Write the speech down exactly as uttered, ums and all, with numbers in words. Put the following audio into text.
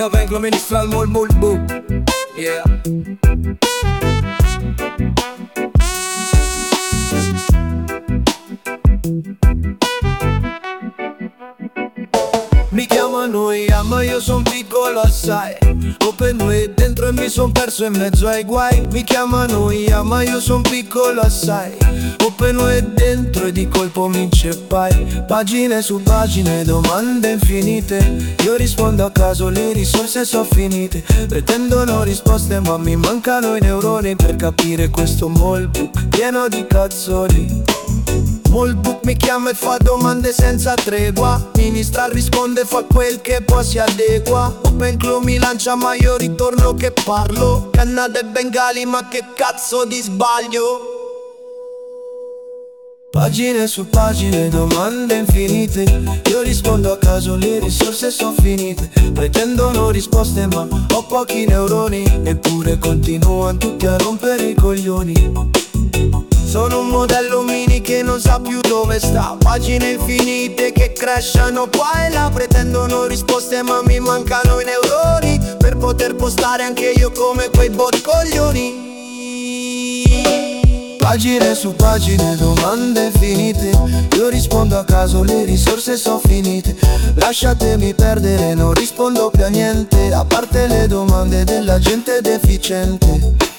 Jag vänklar min slallmål mot bo. Yeah. Mi chiamano Ian ma io son piccolo assai. Open way dentro e mi son perso in mezzo ai guai. Mi chiamano Ian ma io son piccolo assai. Open way dentro e di colpo mi inceppai. Pagine su pagine, domande infinite. Io rispondo a caso, le risorse sono finite. Pretendono risposte ma mi mancano i neuroni per capire questo molbook pieno di cazzoli. Molbook mi chiama e fa domande senza tregua. Ministra risponde, fa quel che può, si adegua. Open Club mi lancia ma io ritorno che parlo. Canna e bengali ma che cazzo di sbaglio. Pagine su pagine, domande infinite. Io rispondo a caso, le risorse sono finite. Pretendono risposte ma ho pochi neuroni. Eppure continuano tutti a rompere i coglioni. Sono un modello mini che non sa più dove sta. Pagine infinite che crashano qua e là. Pretendono risposte ma mi mancano i neuroni per poter postare anche io come quei bot coglioni. Pagine su pagine, domande infinite. Io rispondo a caso, le risorse sono finite. Lasciatemi perdere, non rispondo più a niente, a parte le domande della gente deficiente.